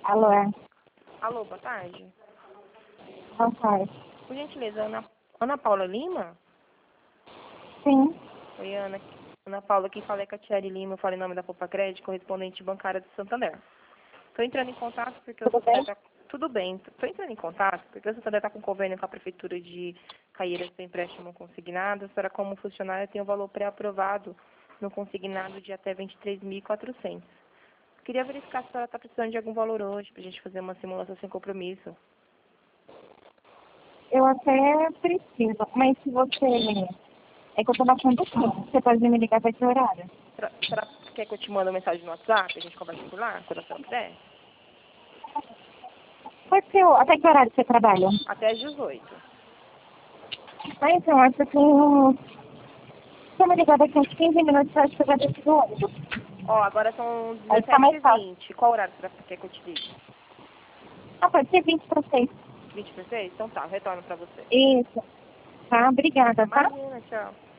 Alô, Alô, boa tarde. boa tarde. Por gentileza, Ana Paula Lima? Sim, Oi, Ana. Ana Paula, quem fala é Catiele Lima, eu falo em nome da Poupa Crédito, correspondente bancária do Santander. Estou entrando em contato porque o tudo bem? Santander está... Tudo bem. Estou entrando em contato porque o Santander está com convênio com a Prefeitura de Caieiras do empréstimo consignado. Para como funcionário, tem o valor pré-aprovado no consignado de até 23.400. Queria verificar se a senhora está precisando de algum valor hoje, para a gente fazer uma simulação sem compromisso. Eu até preciso, mas se você... É que eu tô bastante tempo. Você pode me ligar para esse horário? Será que quer que eu te mande uma mensagem no WhatsApp? A gente conversa por lá, quando a senhora puder? Pode ser, até que horário você trabalha? Até às 18. Ah, então, acho que se eu me ligar daqui uns 15 minutos, eu acho que eu já desci do ônibus. Ó, agora são Aí fica mais fácil. 17h20. Qual horário você quer que eu te ligue? Ah, pode ser 20 para 6. 20 para 6? Então tá, eu retorno pra você. Isso. Tá, obrigada, tá? Imagina, tchau.